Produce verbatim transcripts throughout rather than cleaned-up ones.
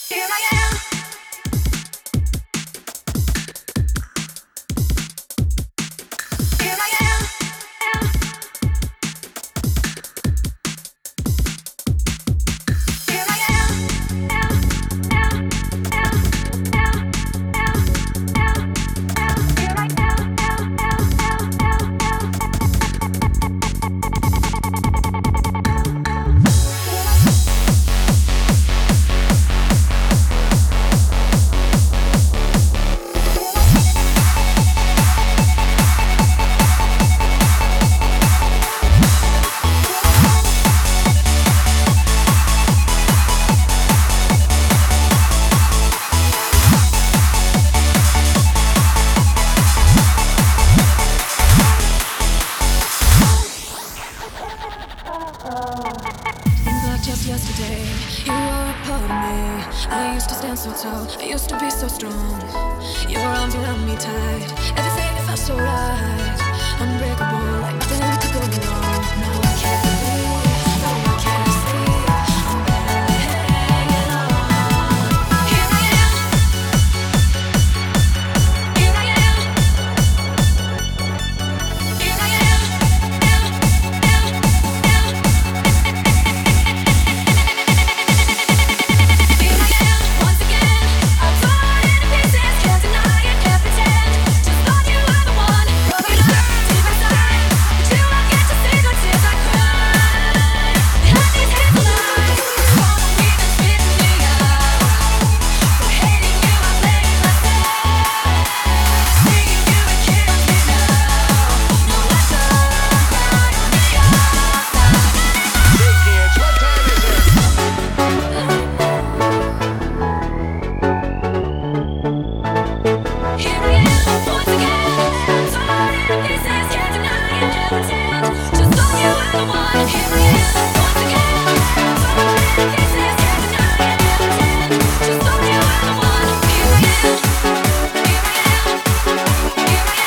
Here I am. Here I am. Here I Seems like just yesterday, you were a part of me. I used to stand so tall, I used to be so strong. Your arms around me tight, everything felt so right. Unbreakable, like nothing could go wrong. Now I can't believe, no one can see. I'm barely hanging on. Here I am, here I am, here I am, am, am, am. Here I am, once again. I'm torn into pieces, can't deny it, can't pretend. Just thought you were the one. But I learned deep inside that you don't get to see the tears I cry. Behind these hateful lies, follow me, then spit me out. For hating you, I blame myself. Seeing you, it kills me now. No lesson learned on the outside. Hey kids, what time is it? Here I am, once again. I'm torn into pieces, can't deny it, can't pretend. Just thought you were the one. Here I am, once again. I'm torn into pieces, can't deny it, can't pretend. Just thought you were the one. Here I am, here I am, here I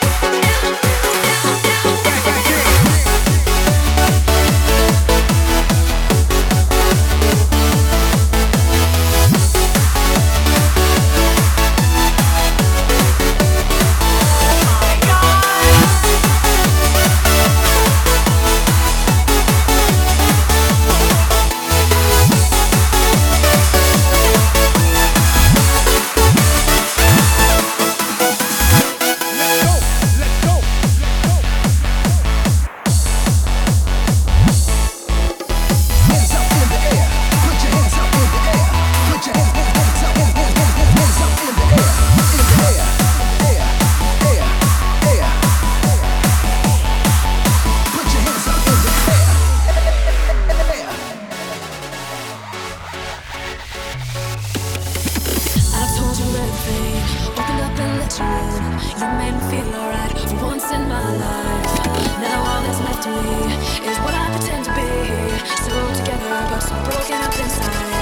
I've told you everything, opened up and let you in. You made me feel alright for once in my life. Now all that's left of me is what I pretend to be. So together, but so broken up inside.